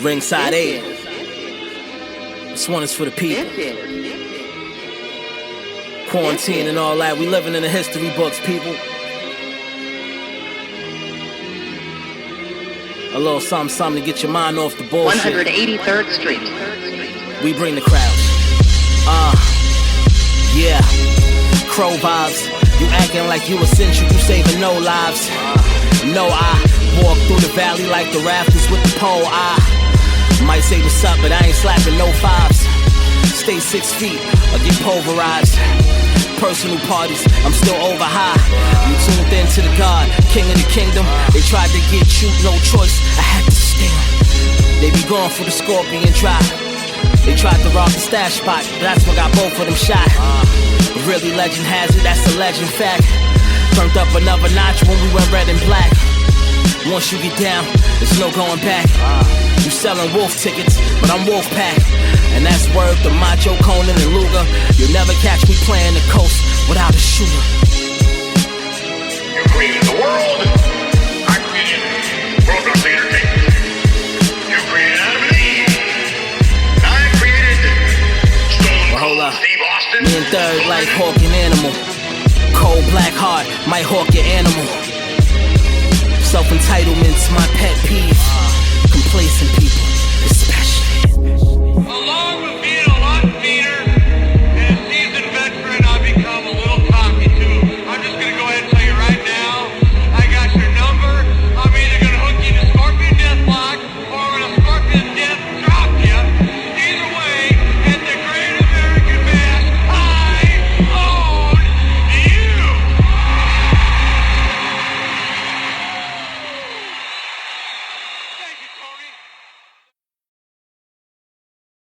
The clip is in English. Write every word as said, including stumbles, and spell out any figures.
Ringside eight. This one is for the people. Quarantine and all that. We living in the history books, people. A little something, something to get your mind off the bullshit. one hundred eighty-third Street. We bring the crowds. Uh, yeah. Crow vibes. You acting like you essential, you saving no lives. No, I walk through the valley like the rafters with the pole. I might say what's up, but I ain't slapping no fives. Stay six feet or get pulverized. Personal parties, I'm still over high. You tuned in to the God, King of the Kingdom. They tried to get you, no choice, I had to sting. They be going for the scorpion drop. They tried to rob the stash spot, but that's what got both of them shot. But really legend has it, that's a legend fact. Turned up another notch when we went red and black. Once you get down, there's no going back. You selling wolf tickets, but I'm wolf pack. And that's word to Macho, Conan, and Luger. You'll never catch me playing the coast without a shooter. You created the world. I created World Wrestling Entertainment. You created Adam and Eve. I created Stone Well, hold up. Steve Austin. Me and Third like hawk and animal. Cold black heart might hawk your animal. Self-entitlement's my pet peeve. Complacent people.